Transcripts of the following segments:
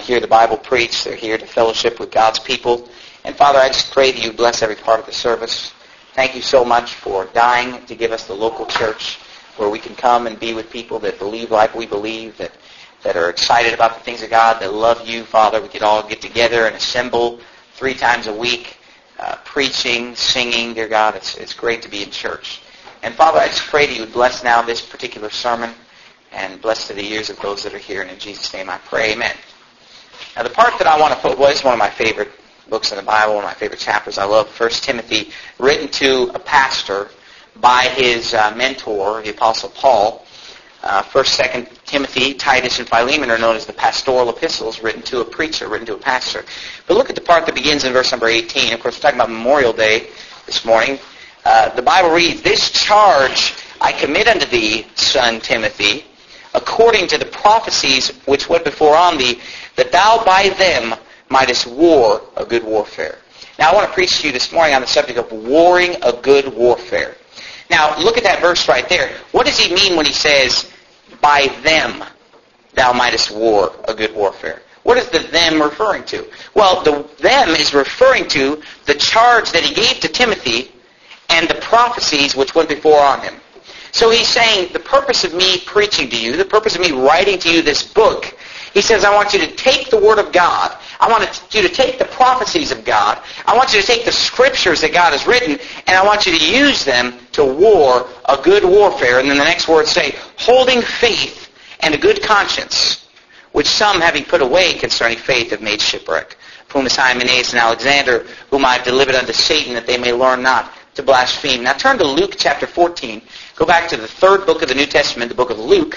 hear the Bible preached. They're here to fellowship with God's people. And Father, I just pray that you bless every part of the service. Thank you so much for dying to give us the local church where we can come and be with people that believe like we believe, that are excited about the things of God, that love you, Father. We could all get together and assemble 3 times a week, preaching, singing. Dear God, it's great to be in church. And Father, I just pray that you would bless now this particular sermon and bless to the ears of those that are here. And in Jesus' name I pray, amen. Now the part that I want to put was one of my favorite books in the Bible, one of my favorite chapters. I love 1 Timothy, written to a pastor by his mentor, the Apostle Paul. 1st, 2nd Timothy, Titus, and Philemon are known as the pastoral epistles, written to a preacher, written to a pastor. But look at the part that begins in verse number 18. Of course, we're talking about Memorial Day this morning. The Bible reads, "This charge I commit unto thee, son Timothy, according to the prophecies which went before on thee, that thou by them mightest war a good warfare." Now, I want to preach to you this morning on the subject of warring a good warfare. Now, look at that verse right there. What does he mean when he says, "By them thou mightest war a good warfare"? What is the them referring to? Well, the them is referring to the charge that he gave to Timothy and the prophecies which went before on him. So he's saying, the purpose of me preaching to you, the purpose of me writing to you this book, he says, I want you to take the Word of God. I want you to take the prophecies of God. I want you to take the Scriptures that God has written, and I want you to use them to war a good warfare. And then the next words say, holding faith and a good conscience, which some, having put away concerning faith, have made shipwreck. Of whom is Hymenaeus and Alexander, whom I have delivered unto Satan, that they may learn not to blaspheme. Now turn to Luke chapter 14. Go back to the 3rd book of the New Testament, the book of Luke.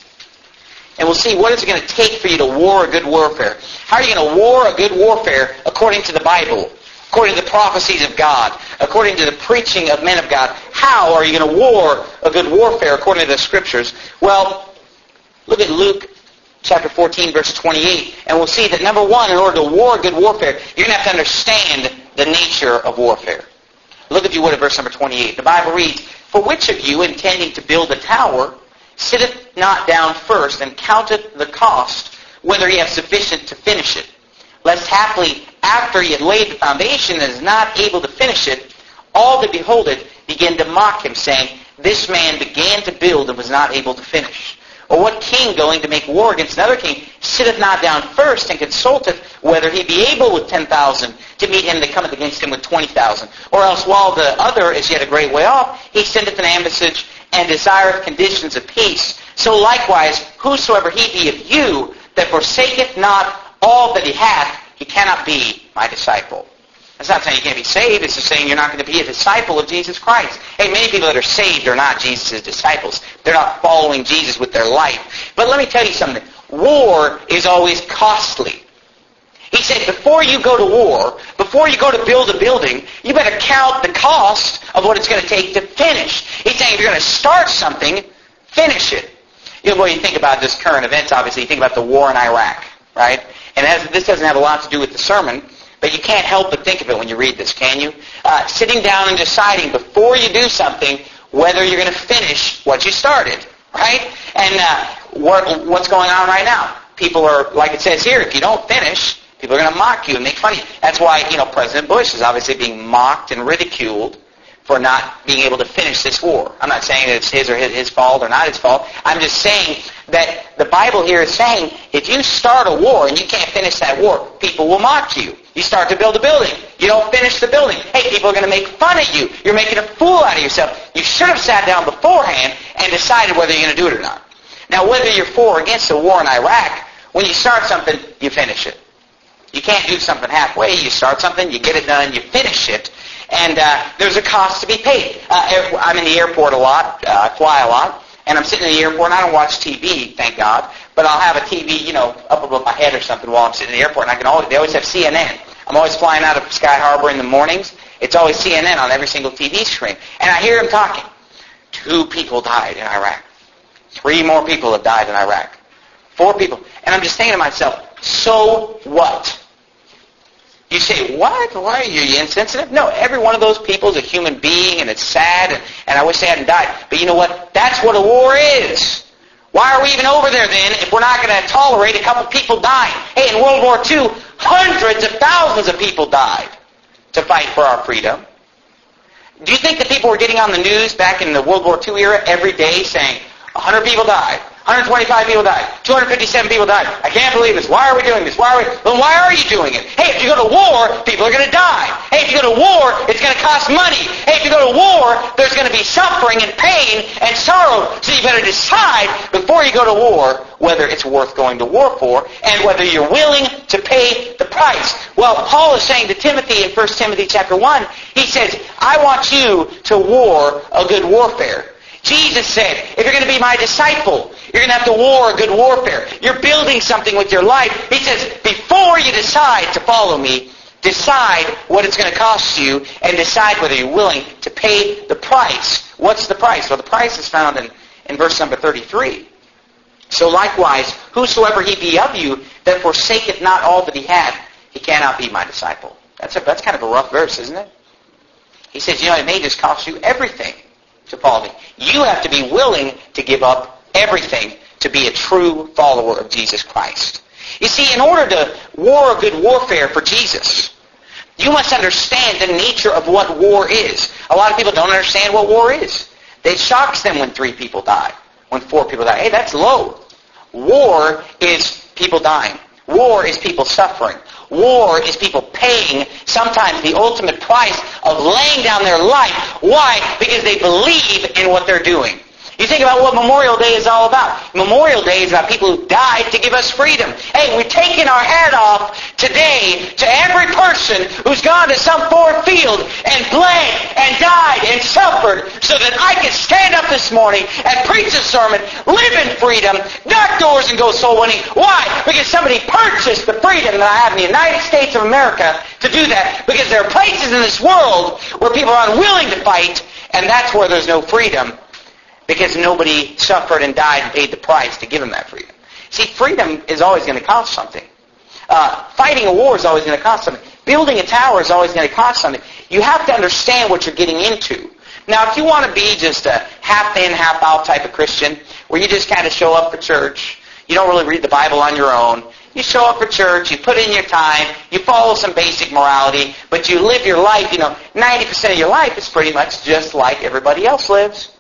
And we'll see what is it going to take for you to war a good warfare. How are you going to war a good warfare according to the Bible, according to the prophecies of God, according to the preaching of men of God? How are you going to war a good warfare according to the Scriptures? Well, look at Luke chapter 14, verse 28. And we'll see that, number one, in order to war a good warfare, you're going to have to understand the nature of warfare. Look, if you would, at verse number 28. The Bible reads, "For which of you, intending to build a tower, sitteth not down first, and counteth the cost, whether he have sufficient to finish it? Lest haply, after he had laid the foundation and is not able to finish it, all that behold it begin to mock him, saying, This man began to build and was not able to finish. Or what king, going to make war against another king, sitteth not down first, and consulteth whether he be able with 10,000 to meet him that cometh against him with 20,000? Or else, while the other is yet a great way off, he sendeth an ambassage and desireth conditions of peace. So likewise, whosoever he be of you, that forsaketh not all that he hath, he cannot be my disciple." That's not saying you can't be saved. It's just saying you're not going to be a disciple of Jesus Christ. Hey, many people that are saved are not Jesus' disciples. They're not following Jesus with their life. But let me tell you something. War is always costly. He said, before you go to war, before you go to build a building, you better count the cost of what it's going to take to finish. He's saying if you're going to start something, finish it. You know, when you think about this current events, obviously, you think about the war in Iraq, right? And this doesn't have a lot to do with the sermon, but you can't help but think of it when you read this, can you? Sitting down and deciding before you do something whether you're going to finish what you started, right? And what's going on right now? People are, like it says here, if you don't finish, people are going to mock you and make fun of you. That's why, President Bush is obviously being mocked and ridiculed for not being able to finish this war. I'm not saying that it's his fault or not his fault. I'm just saying that the Bible here is saying if you start a war and you can't finish that war, people will mock you. You start to build a building. You don't finish the building. Hey, people are going to make fun of you. You're making a fool out of yourself. You should have sat down beforehand and decided whether you're going to do it or not. Now, whether you're for or against the war in Iraq, when you start something, you finish it. You can't do something halfway. You start something, you get it done, you finish it. And there's a cost to be paid. I'm in the airport a lot. I fly a lot. And I'm sitting in the airport, and I don't watch TV, thank God. But I'll have a TV, up above my head or something while I'm sitting in the airport. And they always have CNN. I'm always flying out of Sky Harbor in the mornings. It's always CNN on every single TV screen. And I hear them talking. 2 people died in Iraq. 3 more people have died in Iraq. 4 people. And I'm just thinking to myself, so what? You say, what? Why are you insensitive? No, every one of those people is a human being, and it's sad, and I wish they hadn't died. But you know what? That's what a war is. Why are we even over there then if we're not going to tolerate a couple people dying? Hey, in World War II, hundreds of thousands of people died to fight for our freedom. Do you think that people were getting on the news back in the World War II era every day saying, 100 people died, 125 people died, 257 people died. I can't believe this. Why are we doing this? Then why are you doing it? Hey, if you go to war, people are going to die. Hey, if you go to war, it's going to cost money. Hey, if you go to war, there's going to be suffering and pain and sorrow. So you better decide before you go to war whether it's worth going to war for and whether you're willing to pay the price. Well, Paul is saying to Timothy in 1 Timothy chapter 1, he says, I want you to war a good warfare. Jesus said, if you're going to be my disciple, you're going to have to war a good warfare. You're building something with your life. He says, before you decide to follow me, decide what it's going to cost you and decide whether you're willing to pay the price. What's the price? Well, the price is found in verse number 33. So likewise, whosoever he be of you that forsaketh not all that he hath, he cannot be my disciple. That's kind of a rough verse, isn't it? He says, it may just cost you everything to follow me. You have to be willing to give up everything to be a true follower of Jesus Christ. You see, in order to war a good warfare for Jesus, you must understand the nature of what war is. A lot of people don't understand what war is. It shocks them when 3 people die, when 4 people die. Hey, that's low. War is people dying. War is people suffering. War is people paying sometimes the ultimate price of laying down their life. Why? Because they believe in what they're doing. You think about what Memorial Day is all about. Memorial Day is about people who died to give us freedom. Hey, we're taking our hat off today to every person who's gone to some foreign field and bled and died and suffered so that I could stand up this morning and preach a sermon, live in freedom, knock doors and go soul winning. Why? Because somebody purchased the freedom that I have in the United States of America to do that. Because there are places in this world where people are unwilling to fight, and that's where there's no freedom. Because nobody suffered and died and paid the price to give them that freedom. See, freedom is always going to cost something. Fighting a war is always going to cost something. Building a tower is always going to cost something. You have to understand what you're getting into. Now, if you want to be just a half-in, half-out type of Christian, where you just kind of show up for church, you don't really read the Bible on your own, you show up for church, you put in your time, you follow some basic morality, but you live your life, 90% of your life is pretty much just like everybody else lives.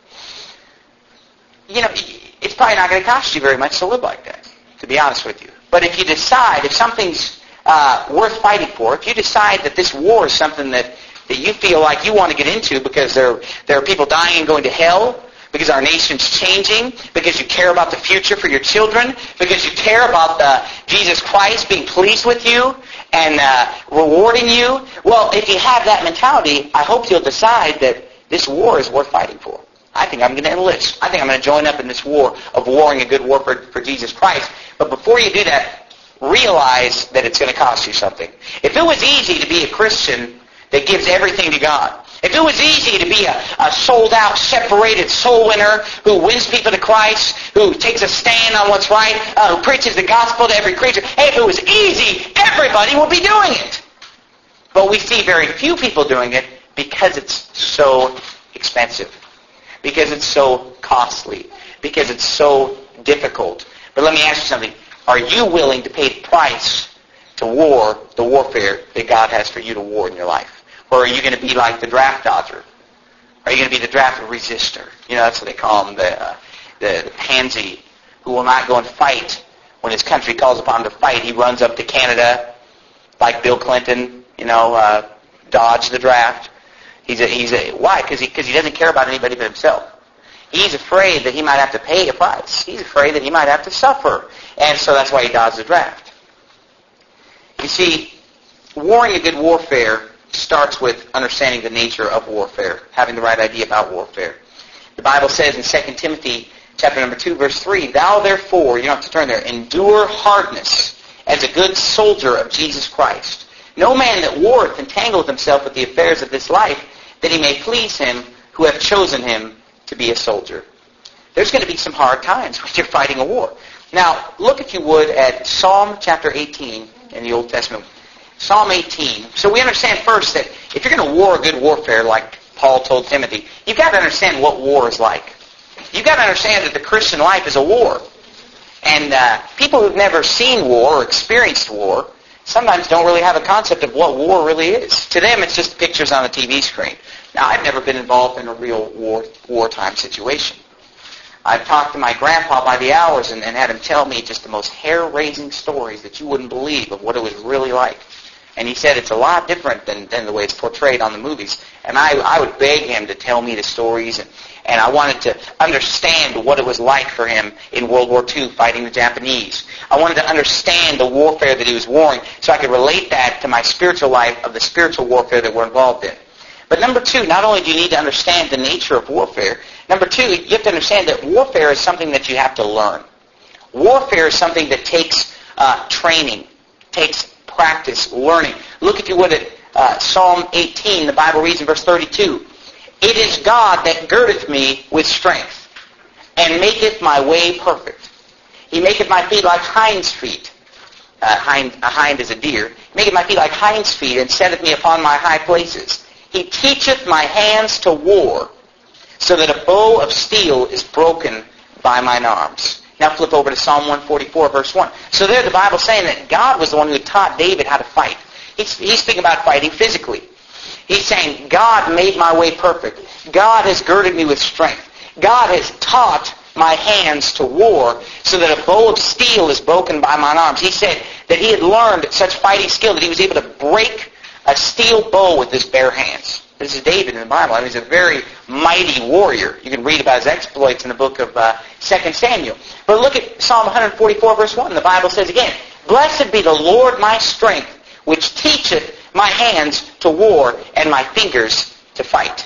It's probably not going to cost you very much to live like that, to be honest with you. But if you decide, if something's worth fighting for, if you decide that this war is something that you feel like you want to get into because there are people dying and going to hell, because our nation's changing, because you care about the future for your children, because you care about Jesus Christ being pleased with you and rewarding you, well, if you have that mentality, I hope you'll decide that this war is worth fighting for. I think I'm going to enlist. I think I'm going to join up in this war of warring a good war for Jesus Christ. But before you do that, realize that it's going to cost you something. If it was easy to be a Christian that gives everything to God, if it was easy to be a sold-out, separated soul winner who wins people to Christ, who takes a stand on what's right, who preaches the gospel to every creature, hey, if it was easy, everybody would be doing it. But we see very few people doing it because it's so expensive. Because it's so costly. Because it's so difficult. But let me ask you something. Are you willing to pay the price to war the warfare that God has for you to war in your life? Or are you going to be like the draft dodger? Are you going to be the draft resistor? That's what they call him, the pansy, who will not go and fight when his country calls upon him to fight. He runs up to Canada like Bill Clinton, dodge the draft. Why? Because he doesn't care about anybody but himself. He's afraid that he might have to pay a price. He's afraid that he might have to suffer. And so that's why he dodges the draft. You see, warring a good warfare starts with understanding the nature of warfare, having the right idea about warfare. The Bible says in 2 Timothy chapter number 2, verse 3, Thou therefore, you don't have to turn there, endure hardness as a good soldier of Jesus Christ. No man that warreth entangleth himself with the affairs of this life, that he may please him who hath chosen him to be a soldier. There's going to be some hard times when you're fighting a war. Now, look if you would at Psalm chapter 18 in the Old Testament. Psalm 18. So we understand first that if you're going to war a good warfare like Paul told Timothy, you've got to understand what war is like. You've got to understand that the Christian life is a war. And people who've never seen war or experienced war sometimes don't really have a concept of what war really is. To them, it's just pictures on a TV screen. Now, I've never been involved in a real wartime situation. I've talked to my grandpa by the hours and had him tell me just the most hair-raising stories that you wouldn't believe of what it was really like. And he said it's a lot different than the way it's portrayed on the movies. And I would beg him to tell me the stories, and I wanted to understand what it was like for him in World War II fighting the Japanese. I wanted to understand the warfare that he was warring so I could relate that to my spiritual life of the spiritual warfare that we're involved in. But number two, not only do you need to understand the nature of warfare, number two, you have to understand that warfare is something that you have to learn. Warfare is something that takes training, takes practice, learning. Look, if you would, at Psalm 18. The Bible reads in verse 32, "It is God that girdeth me with strength, and maketh my way perfect. He maketh my feet like hinds' feet." A hind is a deer. "He maketh my feet like hinds' feet, and setteth me upon my high places. He teacheth my hands to war, so that a bow of steel is broken by mine arms." Now flip over to Psalm 144, verse 1. So there the Bible's saying that God was the one who taught David how to fight. He's speaking about fighting physically. He's saying, God made my way perfect. God has girded me with strength. God has taught my hands to war, so that a bow of steel is broken by mine arms. He said that he had learned such fighting skill that he was able to break a steel bow with his bare hands. This is David in the Bible. I mean, he's a very mighty warrior. You can read about his exploits in the book of 2 Samuel. But look at Psalm 144, verse 1. The Bible says again, "Blessed be the Lord my strength, which teacheth my hands to war and my fingers to fight."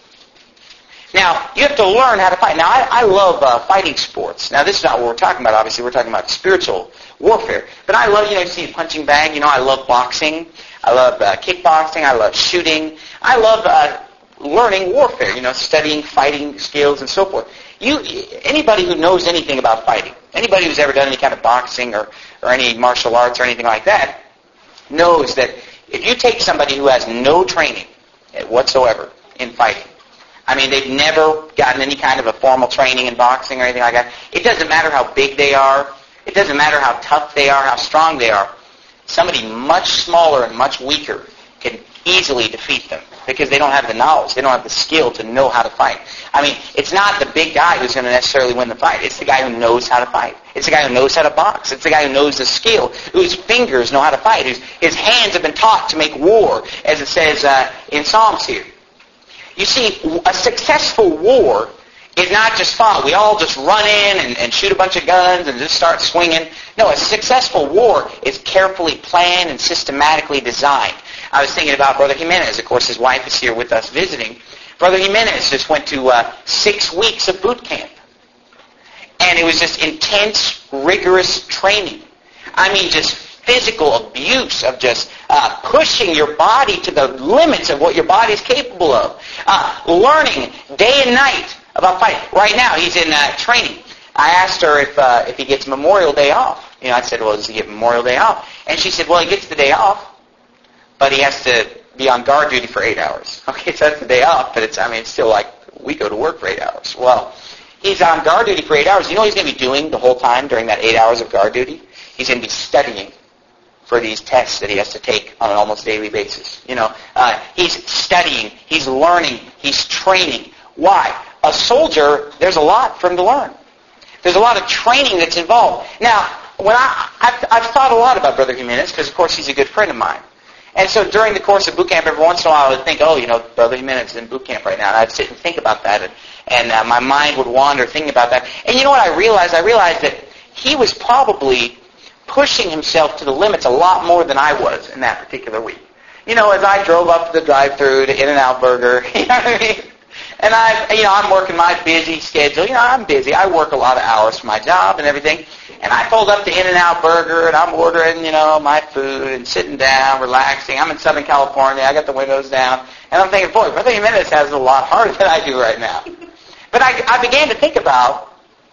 Now, you have to learn how to fight. Now, I love fighting sports. Now, this is not what we're talking about, obviously. We're talking about spiritual warfare. But I love, you see a punching bag. I love boxing. I love kickboxing. I love shooting. I love learning warfare, studying fighting skills and so forth. Anybody who knows anything about fighting, anybody who's ever done any kind of boxing or any martial arts or anything like that, knows that if you take somebody who has no training whatsoever in fighting, I mean, they've never gotten any kind of a formal training in boxing or anything like that, it doesn't matter how big they are, it doesn't matter how tough they are, how strong they are, somebody much smaller and much weaker can easily defeat them because they don't have the knowledge, they don't have the skill to know how to fight. I mean, it's not the big guy who's going to necessarily win the fight. It's the guy who knows how to fight. It's the guy who knows how to box. It's the guy who knows the skill, whose fingers know how to fight, his hands have been taught to make war, as it says in Psalms here. You see, a successful war is not just fought. We all just run in and shoot a bunch of guns and just start swinging. No, a successful war is carefully planned and systematically designed. I was thinking about Brother Jimenez. Of course, his wife is here with us visiting. Brother Jimenez just went to 6 weeks of boot camp. And it was just intense, rigorous training. I mean, just physical abuse of just pushing your body to the limits of what your body is capable of. Learning day and night about fighting. Right now, he's in training. I asked her if he gets Memorial Day off. I said, well, does he get Memorial Day off? And she said, well, he gets the day off, but he has to be on guard duty for 8 hours. Okay, so that's the day off, but it's still like we go to work for 8 hours. Well, he's on guard duty for 8 hours. You know what he's going to be doing the whole time during that 8 hours of guard duty? He's going to be studying for these tests that he has to take on an almost daily basis. He's studying, he's learning, he's training. Why? A soldier, there's a lot for him to learn. There's a lot of training that's involved. Now, when I've thought a lot about Brother Jimenez because, of course, he's a good friend of mine. And so during the course of boot camp, every once in a while I would think, Brother Jimenez is in boot camp right now. And I'd sit and think about that, and my mind would wander thinking about that. And you know what I realized? I realized that he was probably pushing himself to the limits a lot more than I was in that particular week. As I drove up to the drive-thru to In-N-Out Burger, you know what I mean? And I'm working my busy schedule. I'm busy. I work a lot of hours for my job and everything. And I pulled up to In-N-Out Burger, and I'm ordering, my food and sitting down, relaxing. I'm in Southern California. I got the windows down. And I'm thinking, boy, Brother Jimenez has it a lot harder than I do right now. But I began to think about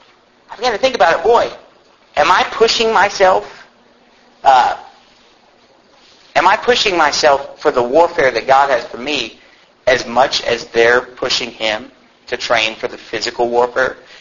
it, boy, am I pushing myself? Am I pushing myself for the warfare that God has for me as much as they're pushing him to train for the physical warfare?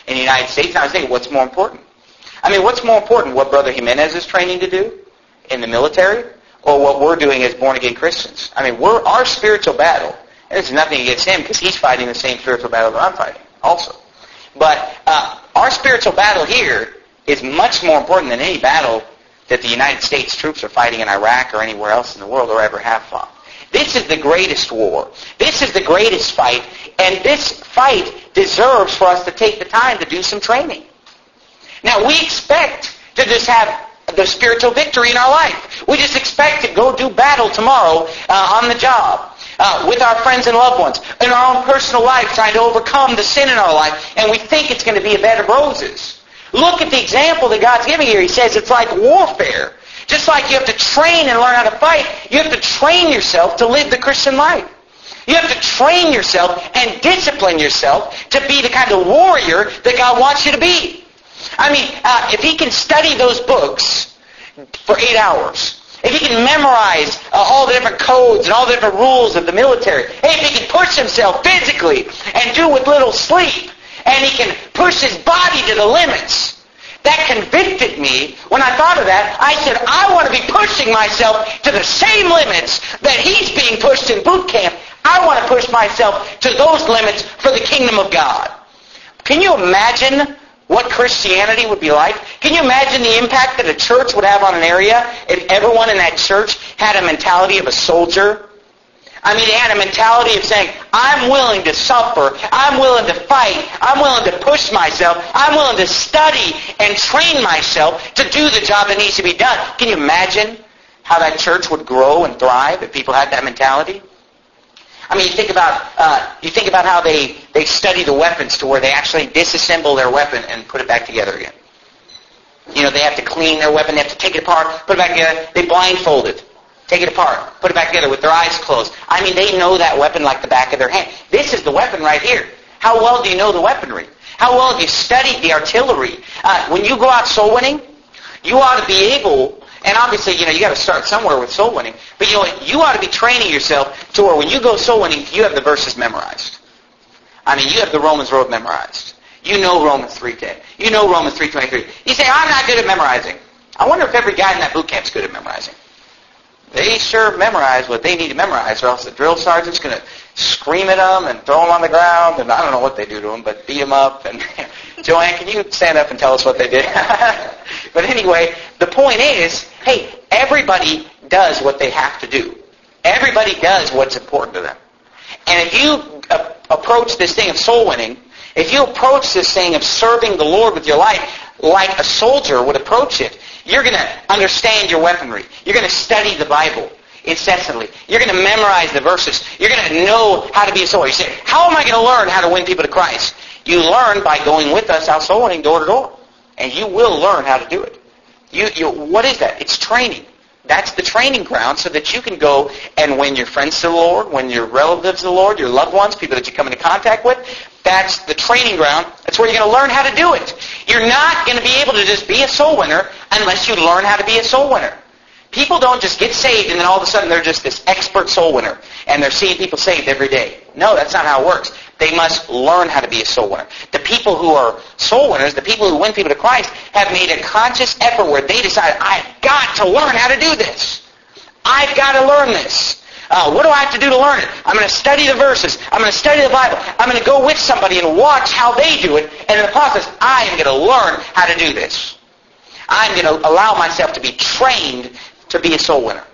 in the United States. And I was thinking, what's more important? I mean, what's more important, what Brother Jimenez is training to do in the military or what we're doing as born-again Christians? I mean, our spiritual battle, and there's nothing against him because he's fighting the same spiritual battle that I'm fighting also. But our spiritual battle here is much more important than any battle that the United States troops are fighting in Iraq or anywhere else in the world or ever have fought. This is the greatest war. This is the greatest fight. And this fight deserves for us to take the time to do some training. Now, we expect to just have the spiritual victory in our life. We just expect to go do battle tomorrow on the job. With our friends and loved ones, in our own personal life, trying to overcome the sin in our life, and we think it's going to be a bed of roses. Look at the example that God's giving here. He says it's like warfare. Just like you have to train and learn how to fight, you have to train yourself to live the Christian life. You have to train yourself and discipline yourself to be the kind of warrior that God wants you to be. I mean, if he can study those books for 8 hours, if he can memorize all the different codes and all the different rules of the military, hey, if he can push himself physically and do with little sleep, and he can push his body to the limits, that convicted me. When I thought of that, I said, I want to be pushing myself to the same limits that he's being pushed in boot camp. I want to push myself to those limits for the kingdom of God. Can you imagine what Christianity would be like? Can you imagine the impact that a church would have on an area if everyone in that church had a mentality of a soldier? I mean, they had a mentality of saying, I'm willing to suffer, I'm willing to fight, I'm willing to push myself, I'm willing to study and train myself to do the job that needs to be done. Can you imagine how that church would grow and thrive if people had that mentality? I mean, you think about how they study the weapons to where they actually disassemble their weapon and put it back together again. You know, they have to clean their weapon, they have to take it apart, put it back together, they blindfold it, take it apart, put it back together with their eyes closed. I mean, they know that weapon like the back of their hand. This is the weapon right here. How well do you know the weaponry? How well have you studied the artillery? When you go out soul winning, you ought to be able, and obviously, you know, you got to start somewhere with soul winning, but you know, you ought to be training yourself to where when you go soul winning, you have the verses memorized. I mean, you have the Romans Road memorized. You know Romans 3:10. You know Romans 3:23. You say, I'm not good at memorizing. I wonder if every guy in that boot camp's good at memorizing. They sure memorize what they need to memorize, or else the drill sergeant's going to scream at them and throw them on the ground, and I don't know what they do to them, but beat them up. And Joanne, can you stand up and tell us what they did? But anyway, the point is, hey, everybody does what they have to do. Everybody does what's important to them. And if you approach this thing of soul winning, if you approach this thing of serving the Lord with your life like a soldier would approach it, you're going to understand your weaponry. You're going to study the Bible incessantly. You're going to memorize the verses. You're going to know how to be a soldier. You say, how am I going to learn how to win people to Christ? You learn by going with us out soul winning door to door. And you will learn how to do it. What is that? It's training. That's the training ground so that you can go and win your friends to the Lord, win your relatives to the Lord, your loved ones, people that you come into contact with. That's the training ground. That's where you're going to learn how to do it. You're not going to be able to just be a soul winner unless you learn how to be a soul winner. People don't just get saved and then all of a sudden they're just this expert soul winner and they're seeing people saved every day. No, that's not how it works. They must learn how to be a soul winner. The people who are soul winners, the people who win people to Christ, have made a conscious effort where they decide, I've got to learn how to do this. I've got to learn this. What do I have to do to learn it? I'm going to study the verses. I'm going to study the Bible. I'm going to go with somebody and watch how they do it. And in the process, I am going to learn how to do this. I'm going to allow myself to be trained to be a soul winner.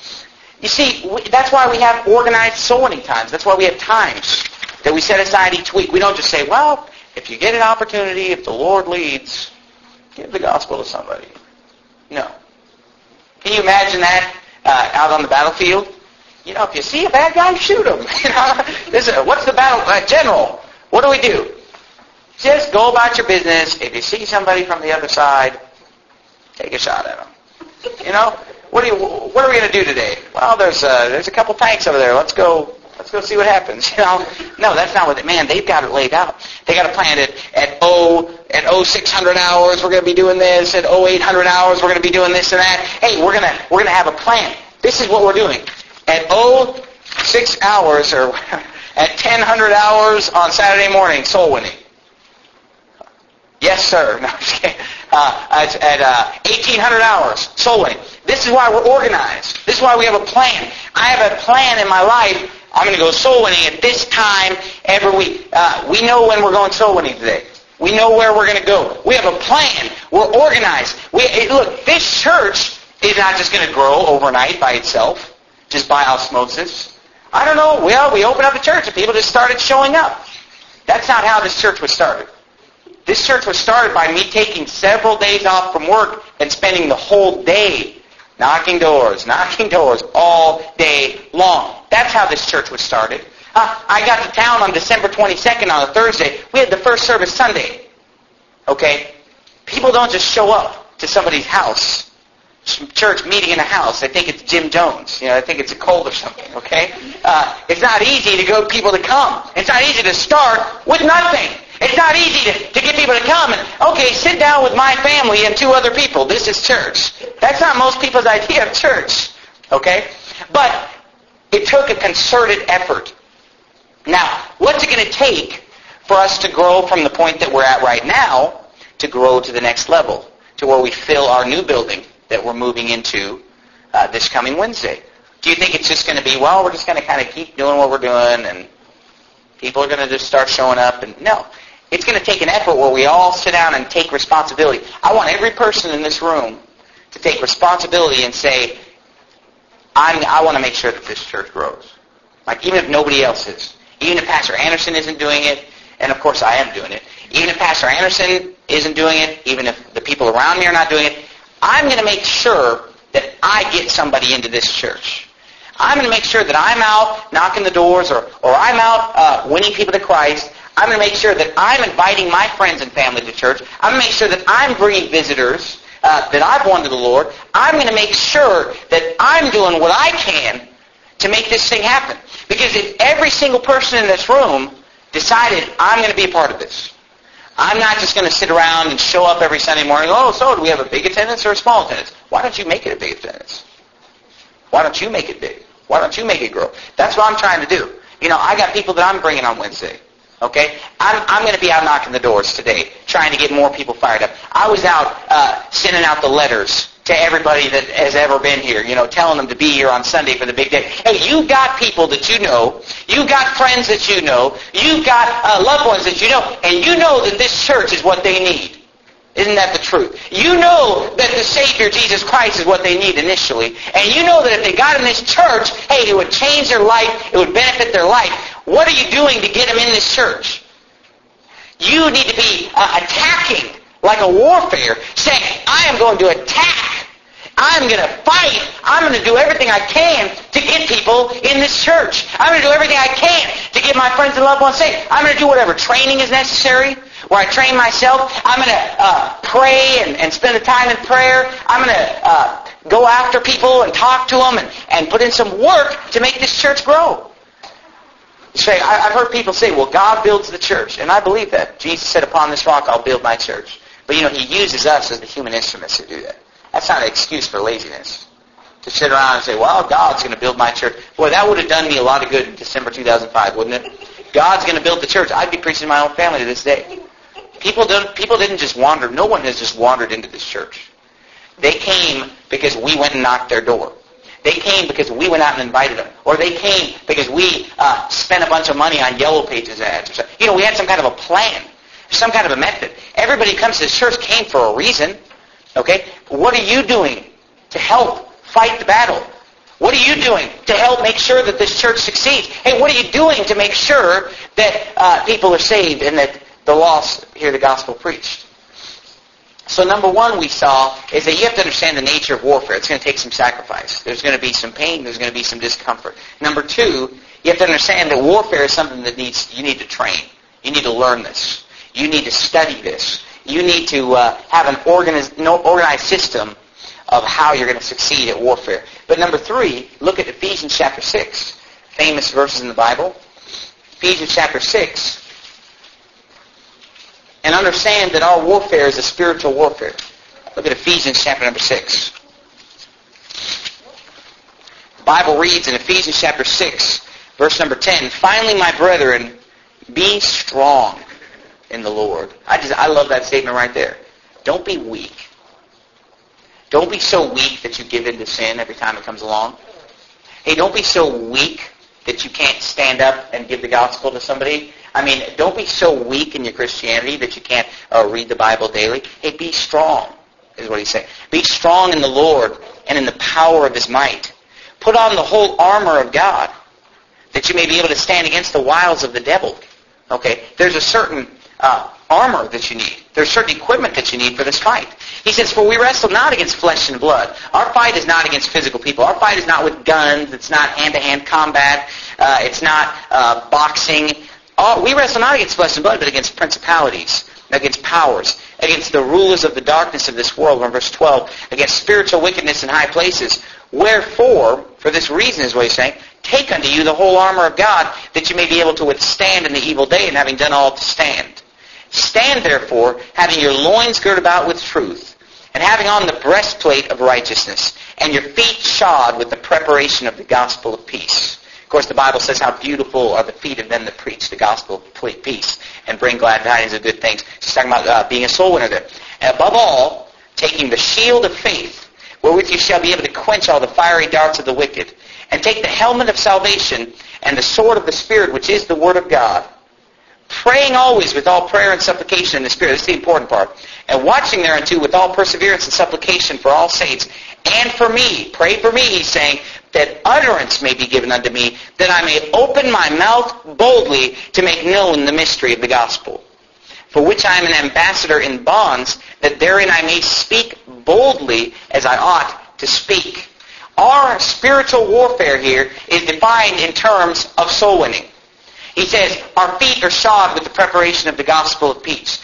You see, that's why we have organized soul winning times. That's why we have times that we set aside each week. We don't just say, well, if you get an opportunity, if the Lord leads, give the gospel to somebody. No. Can you imagine that out on the battlefield? You know, if you see a bad guy, shoot him. What's the battle? General, what do? Just go about your business. If you see somebody from the other side, take a shot at them. You know, what are we going to do today? Well, there's a couple tanks over there. Let's go see what happens. You know, no, that's not what they. Man, they've got it laid out. They got to plan it at 0600 hours. We're going to be doing this. At 0800 hours, we're going to be doing this and that. Hey, we're going to have a plan. This is what we're doing. At 06 hours or at 1000 hours on Saturday morning, soul winning. Yes, sir. No, I'm just kidding. At 1,800 hours, soul winning. This is why we're organized. This is why we have a plan. I have a plan in my life. I'm going to go soul winning at this time every week. We know when we're going soul winning today. We know where we're going to go. We have a plan. We're organized. Look, this church is not just going to grow overnight by itself, just by osmosis. I don't know. Well, we opened up a church and people just started showing up. That's not how this church was started. This church was started by me taking several days off from work and spending the whole day knocking doors all day long. That's how this church was started. I got to town on December 22nd on a Thursday. We had the first service Sunday. Okay? People don't just show up to somebody's house. Church meeting in a house. They think it's Jim Jones. They think it's a cult or something. Okay? It's not easy to get people to come. It's not easy to start with nothing. It's not easy to get people to come and, okay, sit down with my family and 2 other people. This is church. That's not most people's idea of church. Okay? But it took a concerted effort. Now, what's it going to take for us to grow from the point that we're at right now to grow to the next level, to where we fill our new building that we're moving into this coming Wednesday? Do you think it's just going to be, well, we're just going to kind of keep doing what we're doing and people are going to just start showing up? And no. It's going to take an effort where we all sit down and take responsibility. I want every person in this room to take responsibility and say, I want to make sure that this church grows. Like, even if nobody else is. Even if Pastor Anderson isn't doing it, and of course I am doing it. Even if Pastor Anderson isn't doing it, even if the people around me are not doing it, I'm going to make sure that I get somebody into this church. I'm going to make sure that I'm out knocking the doors or I'm out winning people to Christ. I'm going to make sure that I'm inviting my friends and family to church. I'm going to make sure that I'm bringing visitors that I've won to the Lord. I'm going to make sure that I'm doing what I can to make this thing happen. Because if every single person in this room decided, I'm going to be a part of this, I'm not just going to sit around and show up every Sunday morning, so do we have a big attendance or a small attendance? Why don't you make it a big attendance? Why don't you make it big? Why don't you make it grow? That's what I'm trying to do. I got people that I'm bringing on Wednesday. Okay? I'm going to be out knocking the doors today, trying to get more people fired up. I was out sending out the letters to everybody that has ever been here, telling them to be here on Sunday for the big day. Hey, you've got people that you know, you've got friends that you know, you've got loved ones that you know, and you know that this church is what they need. Isn't that the truth? You know that the Savior, Jesus Christ, is what they need initially. And you know that if they got in this church, hey, it would change their life, it would benefit their life. What are you doing to get them in this church? You need to be attacking like a warfare, saying, I am going to attack. I'm going to fight. I'm going to do everything I can to get people in this church. I'm going to do everything I can to get my friends and loved ones saved. I'm going to do whatever training is necessary, where I train myself. I'm going to pray and spend the time in prayer. I'm going to go after people and talk to them and put in some work to make this church grow. I've heard people say, well, God builds the church. And I believe that. Jesus said, upon this rock I'll build my church. But He uses us as the human instruments to do that. That's not an excuse for laziness. To sit around and say, well, God's going to build my church. Boy, that would have done me a lot of good in December 2005, wouldn't it? God's going to build the church. I'd be preaching to my own family to this day. People didn't just wander. No one has just wandered into this church. They came because we went and knocked their door. They came because we went out and invited them. Or they came because we spent a bunch of money on Yellow Pages ads. Or something. We had some kind of a plan, some kind of a method. Everybody who comes to this church came for a reason. Okay? What are you doing to help fight the battle? What are you doing to help make sure that this church succeeds? Hey, what are you doing to make sure that people are saved and that the lost hear the gospel preached? So number one we saw is that you have to understand the nature of warfare. It's going to take some sacrifice. There's going to be some pain. There's going to be some discomfort. Number two, you have to understand that warfare is something that you need to train. You need to learn this. You need to study this. You need to have an organized system of how you're going to succeed at warfare. But number three, look at Ephesians chapter 6, famous verses in the Bible. Ephesians chapter 6. And understand that our warfare is a spiritual warfare. Look at Ephesians chapter number 6. The Bible reads in Ephesians chapter 6, verse number 10, finally, my brethren, be strong in the Lord. I love that statement right there. Don't be weak. Don't be so weak that you give in to sin every time it comes along. Hey, don't be so weak that you can't stand up and give the gospel to somebody. I mean, don't be so weak in your Christianity that you can't read the Bible daily. Hey, be strong, is what he's saying. Be strong in the Lord and in the power of his might. Put on the whole armor of God, that you may be able to stand against the wiles of the devil. Okay, there's a certain armor that you need. There's certain equipment that you need for this fight. He says, for we wrestle not against flesh and blood. Our fight is not against physical people. Our fight is not with guns. It's not hand-to-hand combat. It's not boxing. We wrestle not against flesh and blood, but against principalities, against powers, against the rulers of the darkness of this world, in verse 12, against spiritual wickedness in high places. Wherefore, for this reason is what he's saying, take unto you the whole armor of God, that you may be able to withstand in the evil day, and having done all to stand. Stand therefore, having your loins girded about with truth, and having on the breastplate of righteousness, and your feet shod with the preparation of the gospel of peace. Of course, the Bible says how beautiful are the feet of them that preach the gospel of peace and bring glad tidings of good things. She's talking about being a soul winner there. And above all, taking the shield of faith, wherewith you shall be able to quench all the fiery darts of the wicked, and take the helmet of salvation and the sword of the Spirit, which is the Word of God, praying always with all prayer and supplication in the Spirit. This is the important part. And watching thereunto with all perseverance and supplication for all saints, and for me, pray for me, he's saying, that utterance may be given unto me, that I may open my mouth boldly to make known the mystery of the gospel, for which I am an ambassador in bonds, that therein I may speak boldly as I ought to speak. Our spiritual warfare here is defined in terms of soul winning. He says, our feet are shod with the preparation of the gospel of peace.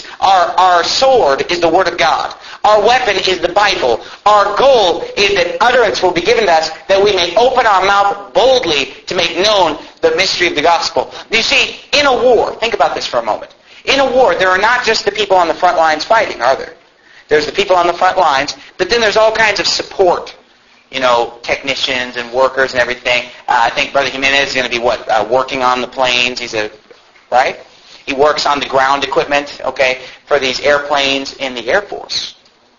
Our sword is the Word of God. Our weapon is the Bible. Our goal is that utterance will be given to us, that we may open our mouth boldly to make known the mystery of the gospel. You see, in a war, think about this for a moment. In a war, there are not just the people on the front lines fighting, are there? There's the people on the front lines, but then there's all kinds of support. Technicians and workers and everything. I think Brother Jimenez is going to be working on the planes. Right? He works on the ground equipment, for these airplanes in the Air Force.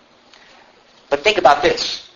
But think about this.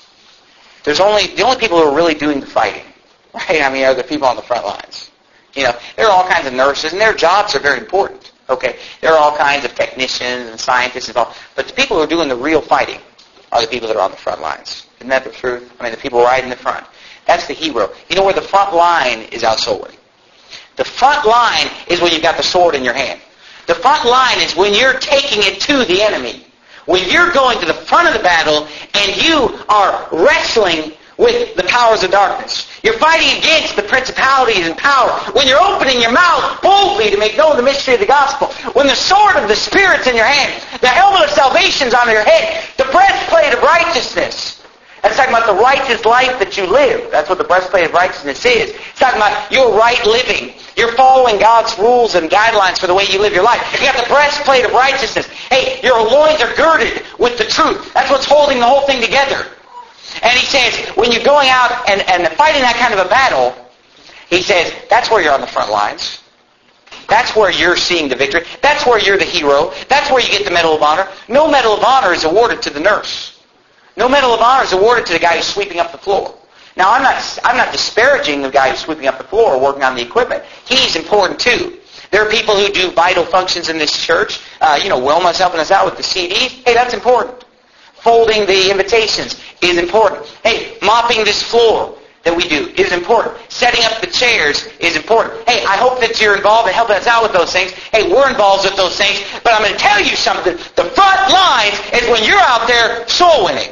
The only people who are really doing the fighting, right? I mean, are the people on the front lines. There are all kinds of nurses, and their jobs are very important. There are all kinds of technicians and scientists involved. But the people who are doing the real fighting are the people that are on the front lines. Isn't that the truth? I mean, the people right in the front. That's the hero. You know where the front line is out soul winning? The front line is when you've got the sword in your hand. The front line is when you're taking it to the enemy. When you're going to the front of the battle and you are wrestling with the powers of darkness. You're fighting against the principalities and power. When you're opening your mouth boldly to make known the mystery of the gospel. When the sword of the Spirit's in your hand. The helmet of salvation's on your head. The breastplate of righteousness. That's talking about the righteous life that you live. That's what the breastplate of righteousness is. It's talking about your right living. You're following God's rules and guidelines for the way you live your life. You got the breastplate of righteousness. Hey, your loins are girded with the truth. That's what's holding the whole thing together. And he says, when you're going out and fighting that kind of a battle, he says, that's where you're on the front lines. That's where you're seeing the victory. That's where you're the hero. That's where you get the Medal of Honor. No Medal of Honor is awarded to the nurse. No Medal of Honor is awarded to the guy who's sweeping up the floor. Now, I'm not disparaging the guy who's sweeping up the floor or working on the equipment. He's important too. There are people who do vital functions in this church. Wilma's helping us out with the CDs. Hey, that's important. Folding the invitations is important. Hey, mopping this floor that we do is important. Setting up the chairs is important. Hey, I hope that you're involved in helping us out with those things. Hey, we're involved with those things. But I'm going to tell you something. The front lines is when you're out there soul winning.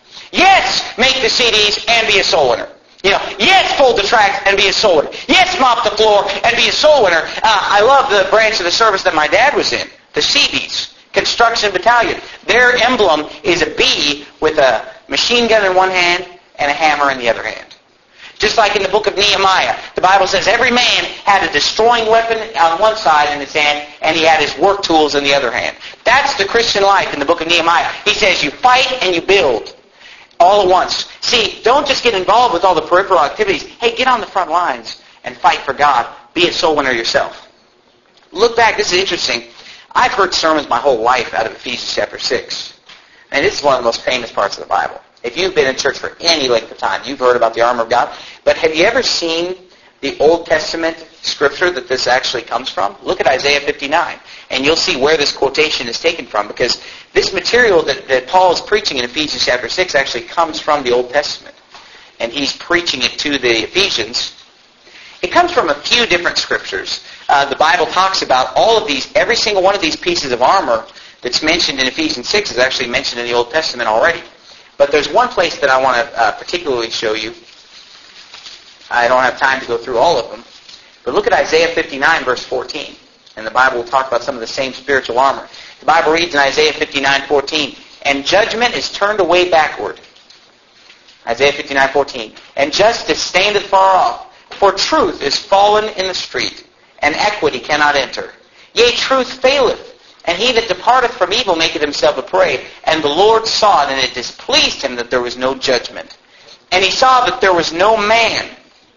Yes, make the CDs and be a soul winner. Yes, fold the tracts and be a soul winner. Yes, mop the floor and be a soul winner. I love the branch of the service that my dad was in, the Seabees, Construction Battalion. Their emblem is a bee with a machine gun in one hand and a hammer in the other hand. Just like in the book of Nehemiah, the Bible says every man had a destroying weapon on one side in his hand, and he had his work tools in the other hand. That's the Christian life in the book of Nehemiah. He says you fight and you build. All at once. See, don't just get involved with all the peripheral activities. Hey, get on the front lines and fight for God. Be a soul winner yourself. Look back. This is interesting. I've heard sermons my whole life out of Ephesians chapter 6. And this is one of the most famous parts of the Bible. If you've been in church for any length of time, you've heard about the armor of God. But have you ever seen the Old Testament scripture that this actually comes from? Look at Isaiah 59, and you'll see where this quotation is taken from, because this material that Paul is preaching in Ephesians chapter 6 actually comes from the Old Testament. And he's preaching it to the Ephesians. It comes from a few different scriptures. The Bible talks about all of these, every single one of these pieces of armor that's mentioned in Ephesians 6 is actually mentioned in the Old Testament already. But there's one place that I want to particularly show you. I don't have time to go through all of them. But look at Isaiah 59, verse 14. And the Bible will talk about some of the same spiritual armor. The Bible reads in Isaiah 59, 14, "And judgment is turned away backward." Isaiah 59, 14. "And justice standeth far off. For truth is fallen in the street, and equity cannot enter. Yea, truth faileth, and he that departeth from evil maketh himself a prey. And the Lord saw it, and it displeased him that there was no judgment. And he saw that there was no man,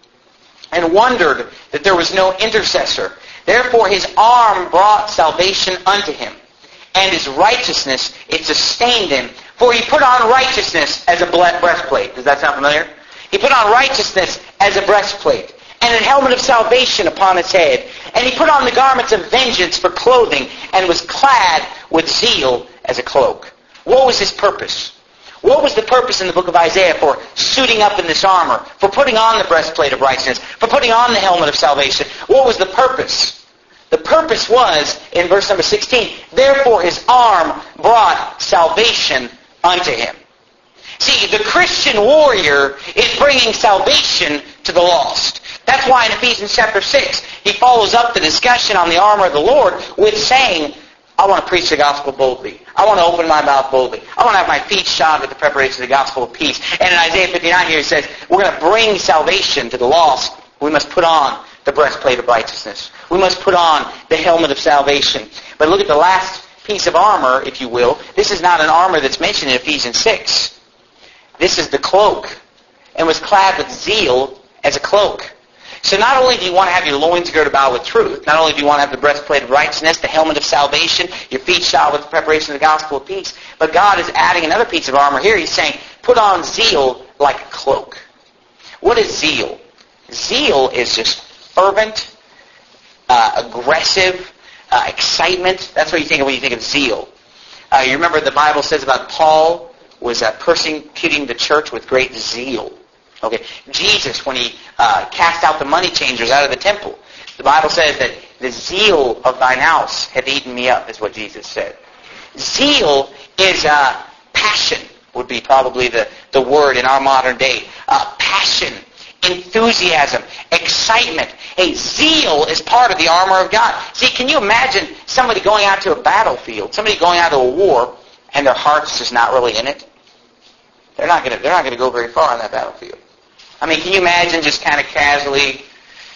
and wondered that there was no intercessor. Therefore his arm brought salvation unto him, and his righteousness, it sustained him. For he put on righteousness as a breastplate." Does that sound familiar? He put on righteousness as a breastplate, and an helmet of salvation upon his head. And he put on the garments of vengeance for clothing, and was clad with zeal as a cloak. What was his purpose? What was the purpose in the book of Isaiah for suiting up in this armor, for putting on the breastplate of righteousness, for putting on the helmet of salvation? What was the purpose? The purpose was, in verse number 16, "Therefore his arm brought salvation unto him." See, the Christian warrior is bringing salvation to the lost. That's why in Ephesians chapter 6, he follows up the discussion on the armor of the Lord with saying, I want to preach the gospel boldly. I want to open my mouth boldly. I want to have my feet shod with the preparation of the gospel of peace. And in Isaiah 59 here he says, we're going to bring salvation to the lost. We must put on the breastplate of righteousness. We must put on the helmet of salvation. But look at the last piece of armor, if you will. This is not an armor that's mentioned in Ephesians 6. This is the cloak, and was clad with zeal as a cloak. So not only do you want to have your loins girded about with truth, not only do you want to have the breastplate of righteousness, the helmet of salvation, your feet shod with the preparation of the gospel of peace, but God is adding another piece of armor here. He's saying, put on zeal like a cloak. What is zeal? Zeal is just fervent, aggressive, excitement. That's what you think of when you think of zeal. You remember the Bible says about Paul was persecuting the church with great zeal. Okay, Jesus, when he cast out the money changers out of the temple, the Bible says that the zeal of thine house hath eaten me up, is what Jesus said. Zeal is passion, would be probably the word in our modern day. Passion, enthusiasm, excitement. Hey, zeal is part of the armor of God. See, can you imagine somebody going out to a battlefield, somebody going out to a war, and their heart's just not really in it? They're not going to go very far on that battlefield. I mean, can you imagine just kind of casually,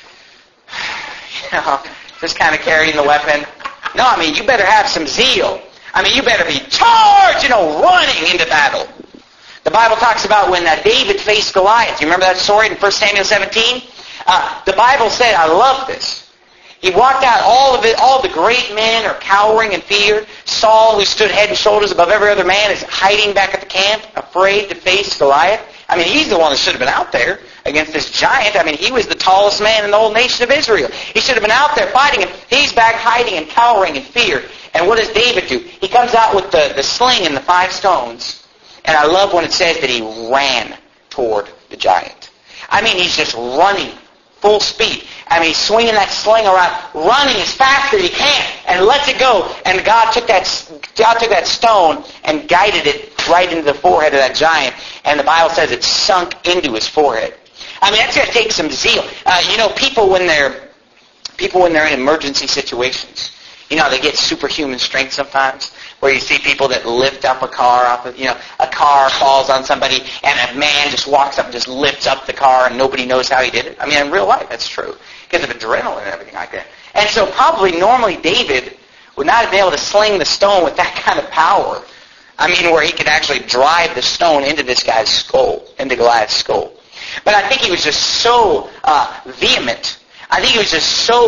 just kind of carrying the weapon? No, I mean, you better have some zeal. I mean, you better be charged, running into battle. The Bible talks about when David faced Goliath. You remember that story in 1 Samuel 17? The Bible said, I love this. He walked out, all the great men are cowering in fear. Saul, who stood head and shoulders above every other man, is hiding back at the camp, afraid to face Goliath. I mean, he's the one that should have been out there against this giant. I mean, he was the tallest man in the whole nation of Israel. He should have been out there fighting him. He's back hiding and cowering in fear. And what does David do? He comes out with the sling and the 5 stones. And I love when it says that he ran toward the giant. I mean, he's just running full speed. I mean, he's swinging that sling around, running as fast as he can, and lets it go. And God took that stone and guided it right into the forehead of that giant. And the Bible says it sunk into his forehead. I mean, that's going to take some zeal. People when they're in emergency situations, they get superhuman strength sometimes, where you see people that lift up a car off of, a car falls on somebody and a man just walks up and just lifts up the car and nobody knows how he did it. I mean, in real life, that's true, because of adrenaline and everything like that. And so probably normally David would not have been able to sling the stone with that kind of power. I mean, where he could actually drive the stone into this guy's skull, into Goliath's skull. But I think he was just so vehement. I think he was just so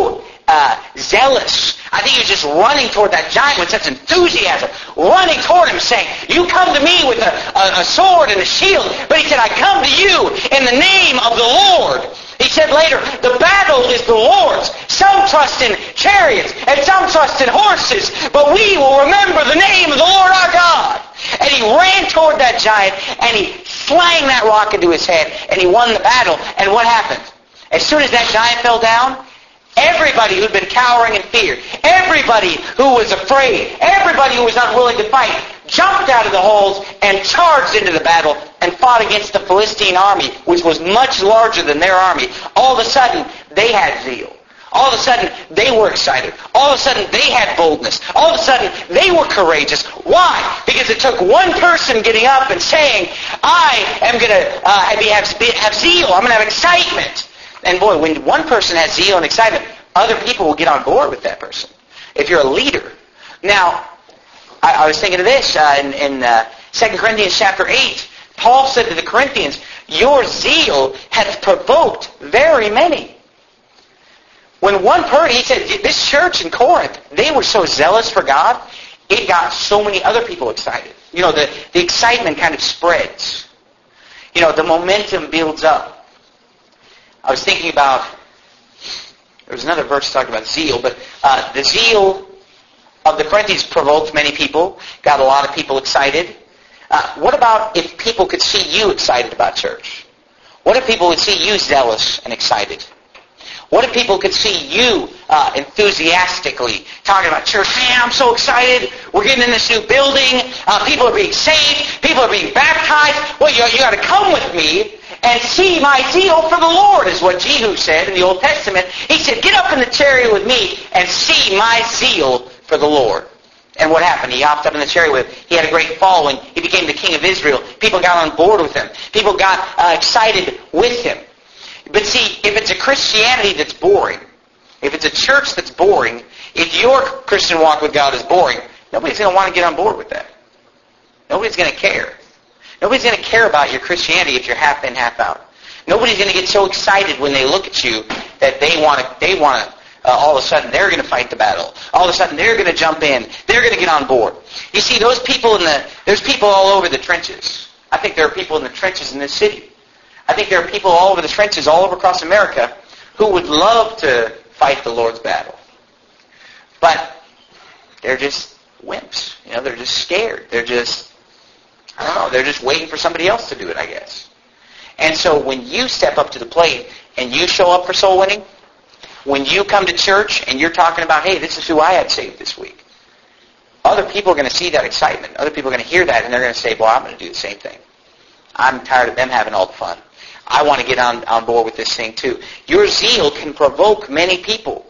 zealous. I think he was just running toward that giant with such enthusiasm, running toward him saying, you come to me with a sword and a shield. But he said, I come to you in the name of the Lord. He said later, the battle is the Lord's. Some trust in chariots and some trust in horses, but we will remember the name of the Lord our God. And he ran toward that giant and he slang that rock into his head and he won the battle. And what happened? As soon as that giant fell down, everybody who'd been cowering in fear, everybody who was afraid, everybody who was unwilling to fight, jumped out of the holes and charged into the battle and fought against the Philistine army, which was much larger than their army. All of a sudden, they had zeal. All of a sudden, they were excited. All of a sudden, they had boldness. All of a sudden, they were courageous. Why? Because it took one person getting up and saying, I am going to have zeal. I'm going to have excitement. And boy, when one person has zeal and excitement, other people will get on board with that person. If you're a leader. Now, I was thinking of this in 2 Corinthians chapter 8. Paul said to the Corinthians, your zeal hath provoked very many. When one person, he said, this church in Corinth, they were so zealous for God, it got so many other people excited. You know, the excitement kind of spreads. You know, the momentum builds up. I was thinking about, there was another verse talking about zeal, but the zeal of the Corinthians provoked many people, got a lot of people excited. What about if people could see you excited about church? What if people would see you zealous and excited? What if people could see you enthusiastically talking about church? Man, I'm so excited. We're getting in this new building. People are being saved. People are being baptized. Well, you got to come with me and see my zeal for the Lord, is what Jehu said in the Old Testament. He said, get up in the chariot with me and see my zeal for the Lord. And what happened? He hopped up in the chariot with him. He had a great following. He became the king of Israel. People got on board with him. People got excited with him. But see, if it's a Christianity that's boring, if it's a church that's boring, if your Christian walk with God is boring, nobody's going to want to get on board with that. Nobody's going to care. Nobody's going to care about your Christianity if you're half in, half out. Nobody's going to get so excited when they look at you that they want to all of a sudden they're going to fight the battle. All of a sudden they're going to jump in. They're going to get on board. You see, there's people all over the trenches. I think there are people in the trenches in this city. I think there are people all over the trenches, all over across America, who would love to fight the Lord's battle. But they're just wimps. You know, they're just scared. They're just, I don't know, they're just waiting for somebody else to do it, I guess. And so when you step up to the plate and you show up for soul winning, when you come to church and you're talking about, hey, this is who I had saved this week, other people are going to see that excitement. Other people are going to hear that and they're going to say, well, I'm going to do the same thing. I'm tired of them having all the fun. I want to get on board with this thing too. Your zeal can provoke many people.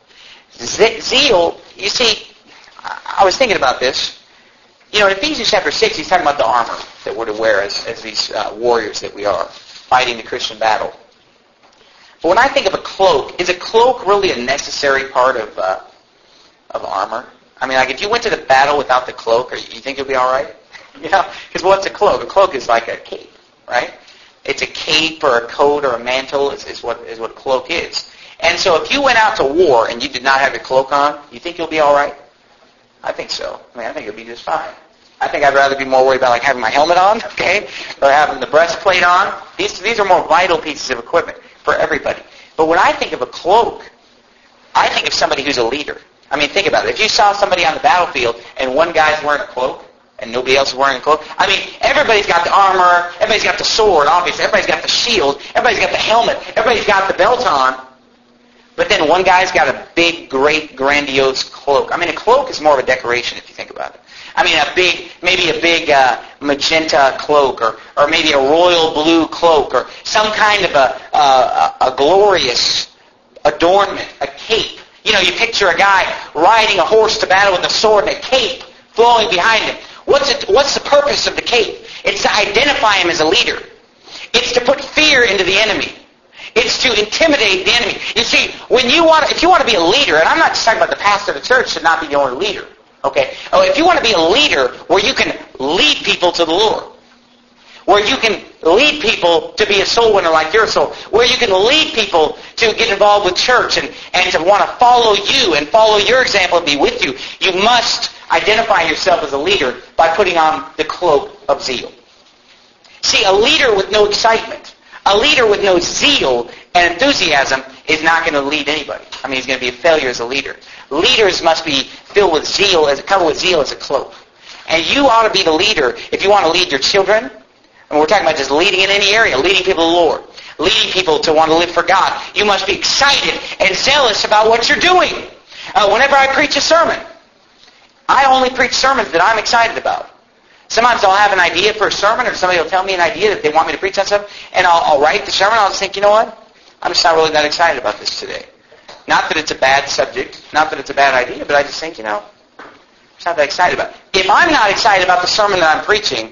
Zeal, you see, I was thinking about this. You know, in Ephesians chapter 6, he's talking about the armor that we're to wear as these warriors that we are, fighting the Christian battle. But when I think of a cloak, is a cloak really a necessary part of armor? I mean, like if you went to the battle without the cloak, you think you'll be all right? You know, because what's a cloak? A cloak is like a cape, right? It's a cape or a coat or a mantle is what a cloak is. And so if you went out to war and you did not have your cloak on, you think you'll be all right? I think so. I mean, I think you'll be just fine. I think I'd rather be more worried about like having my helmet on, okay, or having the breastplate on. These are more vital pieces of equipment for everybody. But when I think of a cloak, I think of somebody who's a leader. I mean, think about it. If you saw somebody on the battlefield and one guy's wearing a cloak and nobody else is wearing a cloak, I mean, everybody's got the armor, everybody's got the sword, obviously, everybody's got the shield, everybody's got the helmet, everybody's got the belt on, but then one guy's got a big, great, grandiose cloak. I mean, a cloak is more of a decoration if you think about it. I mean, maybe a big magenta cloak, or maybe a royal blue cloak, or some kind of a glorious adornment, a cape. You know, you picture a guy riding a horse to battle with a sword and a cape flowing behind him. What's the purpose of the cape? It's to identify him as a leader. It's to put fear into the enemy. It's to intimidate the enemy. You see, if you want to be a leader, and I'm not just talking about the pastor of the church should not be the only leader. Okay? If you want to be a leader where you can lead people to the Lord, where you can lead people to be a soul winner like you're a soul, where you can lead people to get involved with church and to want to follow you and follow your example and be with you, you must identify yourself as a leader by putting on the cloak of zeal. See, a leader with no excitement, a leader with no zeal and enthusiasm is not going to lead anybody. I mean, he's going to be a failure as a leader. Leaders must be filled with zeal, covered with zeal as a cloak. And you ought to be the leader if you want to lead your children. And we're talking about just leading in any area, leading people to the Lord, leading people to want to live for God. You must be excited and zealous about what you're doing. Whenever I preach a sermon, I only preach sermons that I'm excited about. Sometimes I'll have an idea for a sermon, or somebody will tell me an idea that they want me to preach on something, and I'll write the sermon, and I'll just think, you know what? I'm just not really that excited about this today. Not that it's a bad subject, not that it's a bad idea, but I just think, I'm just not that excited about it. If I'm not excited about the sermon that I'm preaching,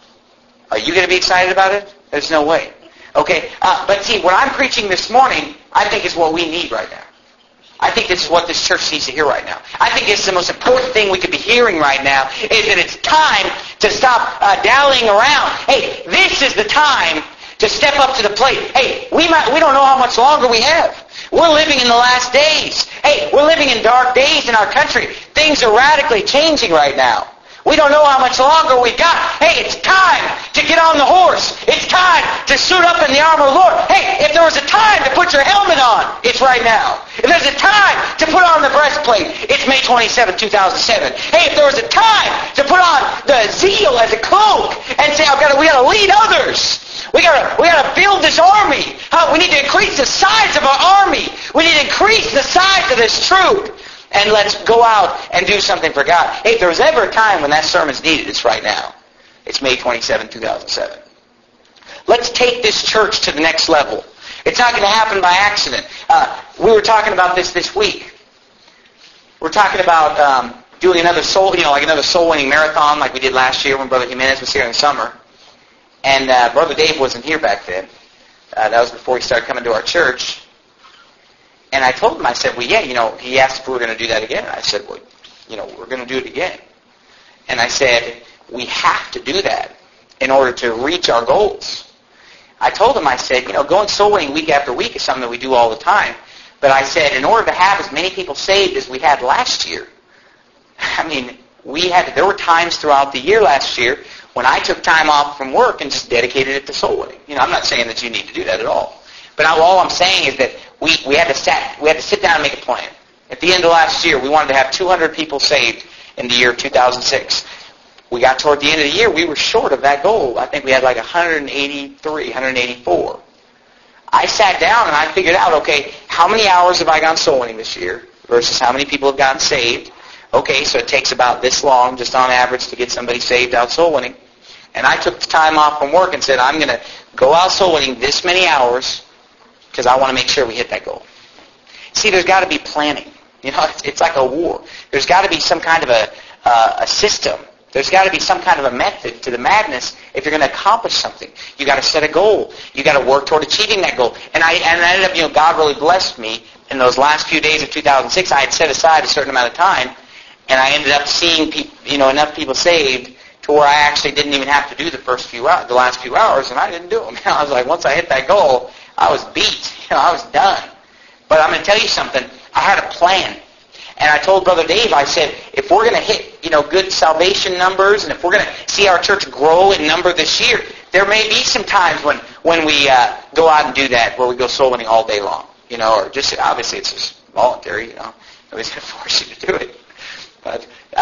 are you going to be excited about it? There's no way. Okay, but see, what I'm preaching this morning, I think is what we need right now. I think this is what this church needs to hear right now. I think this is the most important thing we could be hearing right now, is that it's time to stop dallying around. Hey, this is the time to step up to the plate. Hey, we don't know how much longer we have. We're living in the last days. Hey, we're living in dark days in our country. Things are radically changing right now. We don't know how much longer we've got. Hey, it's time to get on the horse. It's time to suit up in the armor of the Lord. Hey, if there was a time to put your helmet on, it's right now. If there's a time to put on the breastplate, it's May 27, 2007. Hey, if there was a time to put on the zeal as a cloak and say, we got to lead others. We gotta build this army. We need to increase the size of our army. We need to increase the size of this troop. And let's go out and do something for God. Hey, if there was ever a time when that sermon's needed, it's right now. It's May 27, 2007. Let's take this church to the next level. It's not going to happen by accident. We were talking about this week. We're talking about doing another another soul winning marathon like we did last year when Brother Jimenez was here in the summer. And Brother Dave wasn't here back then. That was before he started coming to our church. And I told him, I said, he asked if we were going to do that again. And I said, we're going to do it again. And I said, we have to do that in order to reach our goals. I told him, I said, going soul winning week after week is something that we do all the time. But I said, in order to have as many people saved as we had last year, there were times throughout the year last year when I took time off from work and just dedicated it to soul winning. I'm not saying that you need to do that at all. But all I'm saying is that we had to sit down and make a plan. At the end of last year, we wanted to have 200 people saved in the year 2006. We got toward the end of the year, we were short of that goal. I think we had like 183, 184. I sat down and I figured out, okay, how many hours have I gone soul winning this year versus how many people have gotten saved? Okay, so it takes about this long, just on average, to get somebody saved out soul winning. And I took the time off from work and said, I'm going to go out soul winning this many hours because I want to make sure we hit that goal. See, there's got to be planning. It's like a war. There's got to be some kind of a system. There's got to be some kind of a method to the madness if you're going to accomplish something. You got to set a goal. You got to work toward achieving that goal. And I ended up, God really blessed me in those last few days of 2006. I had set aside a certain amount of time, and I ended up seeing enough people saved to where I actually didn't even have to do the last few hours, and I didn't do them. I was like, once I hit that goal, I was beat. I was done. But I'm going to tell you something. I had a plan. And I told Brother Dave, I said, if we're going to hit, good salvation numbers, and if we're going to see our church grow in number this year, there may be some times when we go out and do that, where we go soul winning all day long. Or just, obviously it's just voluntary, nobody's going to force you to do it. But,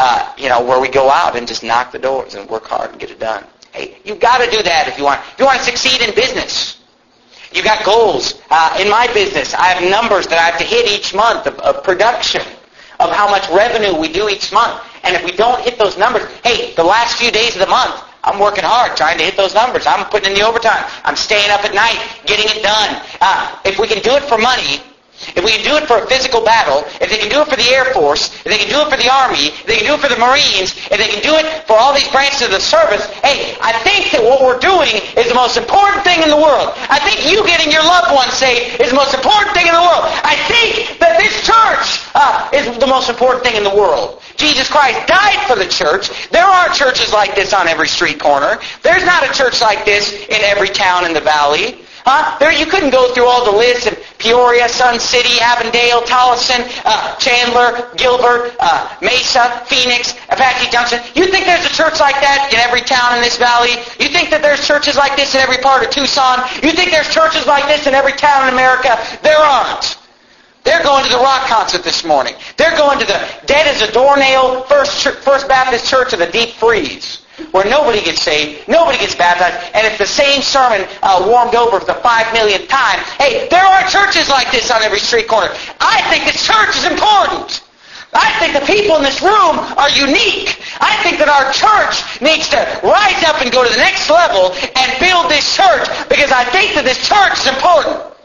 where we go out and just knock the doors and work hard and get it done. Hey, you've got to do that if you want to succeed in business. You've got goals. In my business, I have numbers that I have to hit each month of production, of how much revenue we do each month. And if we don't hit those numbers, hey, the last few days of the month, I'm working hard trying to hit those numbers. I'm putting in the overtime. I'm staying up at night getting it done. If we can do it for money, if we can do it for a physical battle, if they can do it for the Air Force, if they can do it for the Army, if they can do it for the Marines, if they can do it for all these branches of the service, hey, I think that what we're doing is the most important thing in the world. I think you getting your loved ones saved is the most important thing in the world. I think that this church is the most important thing in the world. Jesus Christ died for the church. There aren't churches like this on every street corner. There's not a church like this in every town in the valley. You couldn't go through all the lists in Peoria, Sun City, Avondale, Tolleson, Chandler, Gilbert, Mesa, Phoenix, Apache Junction. You think there's a church like that in every town in this valley? You think that there's churches like this in every part of Tucson? You think there's churches like this in every town in America? There aren't. They're going to the rock concert this morning. They're going to the Dead as a Doornail First Baptist Church of the Deep Freeze, where nobody gets saved, nobody gets baptized, and it's the same sermon warmed over for the 5 millionth time. Hey, there are churches like this on every street corner. I think this church is important. I think the people in this room are unique. I think that our church needs to rise up and go to the next level and build this church, because I think that this church is important.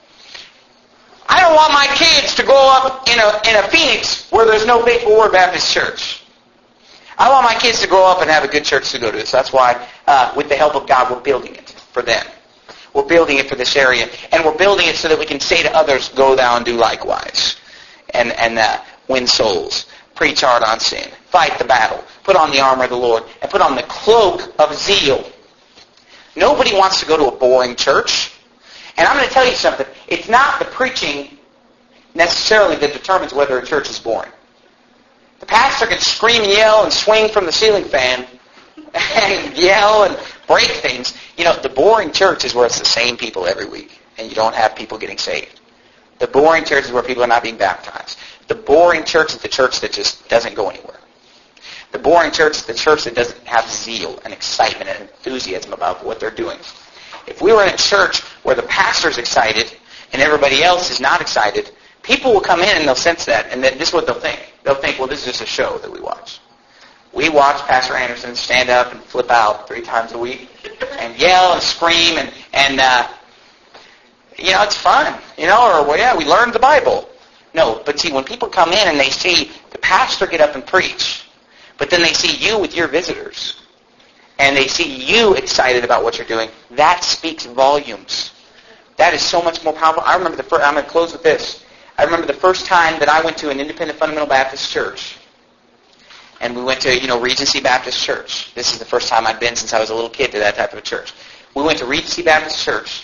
I don't want my kids to grow up in a Phoenix where there's no Faithful Word Baptist Church. I want my kids to grow up and have a good church to go to. So that's why, with the help of God, we're building it for them. We're building it for this area. And we're building it so that we can say to others, go thou and do likewise. And win souls. Preach hard on sin. Fight the battle. Put on the armor of the Lord. And put on the cloak of zeal. Nobody wants to go to a boring church. And I'm going to tell you something. It's not the preaching necessarily that determines whether a church is boring. The pastor can scream and yell and swing from the ceiling fan and yell and break things. You know, the boring church is where it's the same people every week and you don't have people getting saved. The boring church is where people are not being baptized. The boring church is the church that just doesn't go anywhere. The boring church is the church that doesn't have zeal and excitement and enthusiasm about what they're doing. If we were in a church where the pastor's excited and everybody else is not excited, people will come in and they'll sense that, and this is what they'll think. They'll think, well, this is just a show that we watch. We watch Pastor Anderson stand up and flip out 3 times a week and yell and scream, and it's fun, or, well, yeah, we learned the Bible. No, but see, when people come in and they see the pastor get up and preach, but then they see you with your visitors, and they see you excited about what you're doing, that speaks volumes. That is so much more powerful. I remember I'm going to close with this. I remember the first time that I went to an independent fundamental Baptist church. And we went to, Regency Baptist Church. This is the first time I'd been since I was a little kid to that type of a church. We went to Regency Baptist Church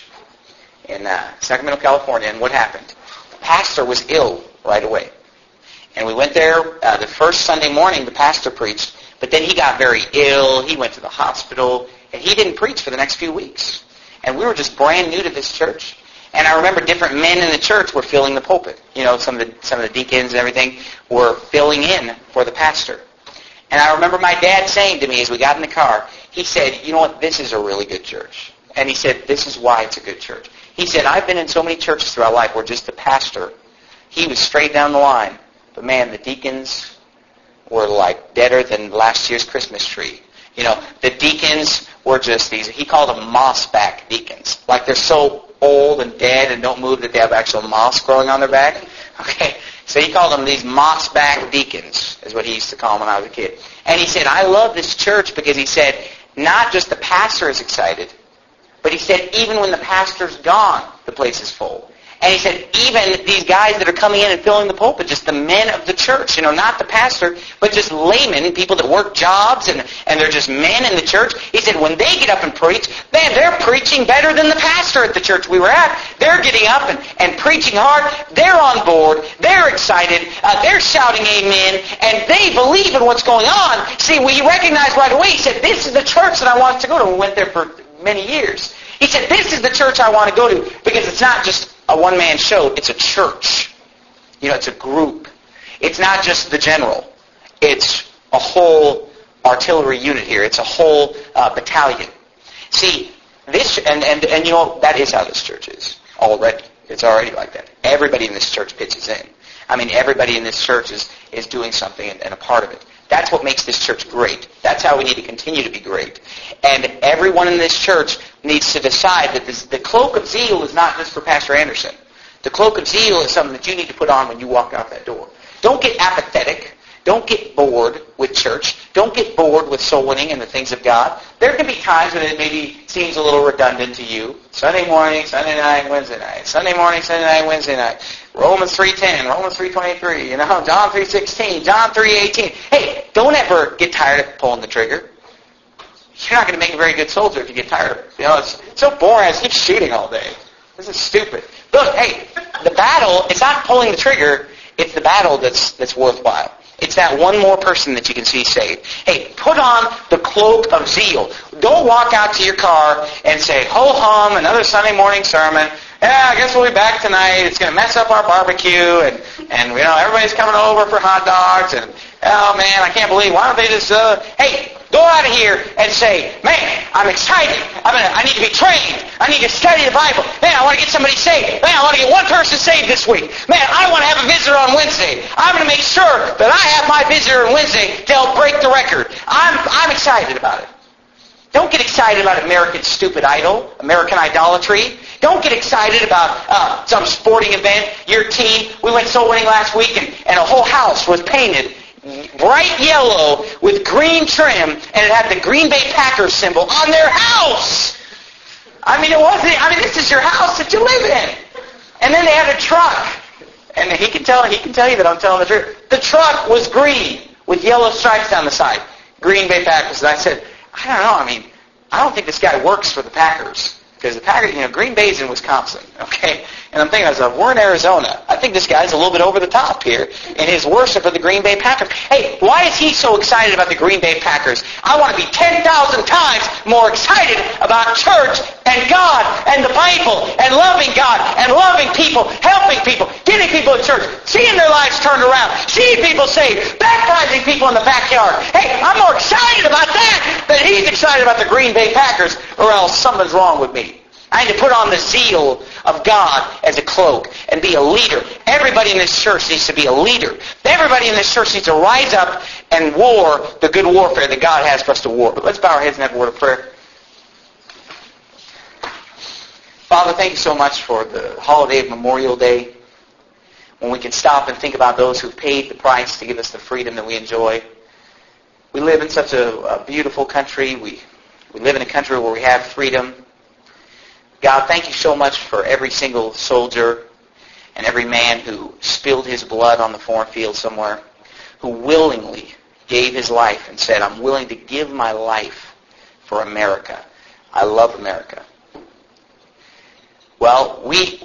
in Sacramento, California, and what happened? The pastor was ill right away. And we went there the first Sunday morning, the pastor preached, but then he got very ill, he went to the hospital, and he didn't preach for the next few weeks. And we were just brand new to this church. And I remember different men in the church were filling the pulpit. Some of the deacons and everything were filling in for the pastor. And I remember my dad saying to me as we got in the car, he said, you know what, this is a really good church. And he said, this is why it's a good church. He said, I've been in so many churches throughout life where just the pastor, he was straight down the line. But man, the deacons were like deader than last year's Christmas tree. The deacons were just these, he called them moss-back deacons. Like they're so old and dead and don't move that they have actual moss growing on their back. Okay, so he called them these moss-back deacons, is what he used to call them when I was a kid. And he said, I love this church because he said, not just the pastor is excited, but he said, even when the pastor's gone, the place is full. And he said, even these guys that are coming in and filling the pulpit, just the men of the church, not the pastor, but just laymen, people that work jobs, and they're just men in the church. He said, when they get up and preach, man, they're preaching better than the pastor at the church we were at. They're getting up and preaching hard. They're on board. They're excited. They're shouting amen, and they believe in what's going on. See, we recognized right away, he said, this is the church that I want to go to. We went there for many years. He said, this is the church I want to go to, because it's not just a one-man show. It's a church. It's a group. It's not just the general. It's a whole artillery unit here. It's a whole battalion. See, this, and that is how this church is already. It's already like that. Everybody in this church pitches in. Everybody in this church is doing something and a part of it. That's what makes this church great. That's how we need to continue to be great. And everyone in this church needs to decide that the cloak of zeal is not just for Pastor Anderson. The cloak of zeal is something that you need to put on when you walk out that door. Don't get apathetic. Don't get bored with church. Don't get bored with soul winning and the things of God. There can be times when it maybe seems a little redundant to you. Sunday morning, Sunday night, Wednesday night. Sunday morning, Sunday night, Wednesday night. Romans 3:10, Romans 3:23, John 3:16, John 3:18. Hey, don't ever get tired of pulling the trigger. You're not going to make a very good soldier if you get tired of it. It's so boring. I just keep shooting all day. This is stupid. Look, hey, the battle, it's not pulling the trigger. It's the battle that's worthwhile. It's that one more person that you can see saved. Hey, put on the cloak of zeal. Don't walk out to your car and say, ho-hum, another Sunday morning sermon. Yeah, I guess we'll be back tonight. It's going to mess up our barbecue. And everybody's coming over for hot dogs. And, oh, man, I can't believe, why don't they just, hey, go out of here and say, man, I'm excited. I need to be trained. I need to study the Bible. Man, I want to get somebody saved. Man, I want to get one person saved this week. Man, I want to have a visitor on Wednesday. I'm going to make sure that I have my visitor on Wednesday to help break the record. I'm excited about it. Don't get excited about American stupid idol, American idolatry. Don't get excited about some sporting event, your team. We went soul winning last week and a whole house was painted bright yellow with green trim, and it had the Green Bay Packers symbol on their house. This is your house that you live in. And then they had a truck. And he can tell you that I'm telling the truth. The truck was green with yellow stripes down the side. Green Bay Packers. And I said, I don't know. I don't think this guy works for the Packers. Because the Packers, Green Bay's in Wisconsin, okay? And I'm thinking, we're in Arizona. I think this guy's a little bit over the top here in his worship of the Green Bay Packers. Hey, why is he so excited about the Green Bay Packers? I want to be 10,000 times more excited about church and God and the Bible and loving God and loving people, helping people, getting people to church, seeing their lives turned around, seeing people saved, baptizing people in the backyard. Hey, I'm more excited about that than he's excited about the Green Bay Packers, or else something's wrong with me. I need to put on the zeal of God as a cloak and be a leader. Everybody in this church needs to be a leader. Everybody in this church needs to rise up and war the good warfare that God has for us to war. But let's bow our heads and have a word of prayer. Father, thank you so much for the holiday of Memorial Day, when we can stop and think about those who've paid the price to give us the freedom that we enjoy. We live in such a beautiful country. We live in a country where we have freedom. God, thank you so much for every single soldier and every man who spilled his blood on the foreign field somewhere, who willingly gave his life and said, I'm willing to give my life for America. I love America. Well, we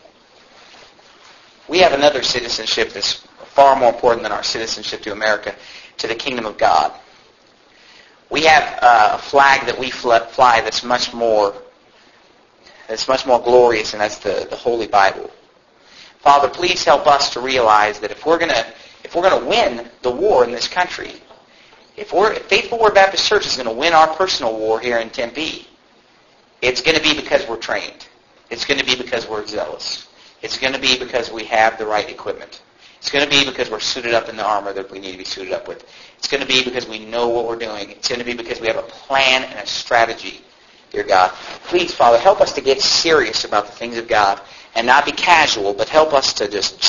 have another citizenship that's far more important than our citizenship to America, to the kingdom of God. We have a flag that we fly that's much more glorious, and that's the Holy Bible. Father, please help us to realize that if we're going to win the war in this country, if Faithful Word Baptist Church is going to win our personal war here in Tempe, it's going to be because we're trained. It's going to be because we're zealous. It's going to be because we have the right equipment. It's going to be because we're suited up in the armor that we need to be suited up with. It's going to be because we know what we're doing. It's going to be because we have a plan and a strategy. Dear God, please, Father, help us to get serious about the things of God and not be casual, but help us to just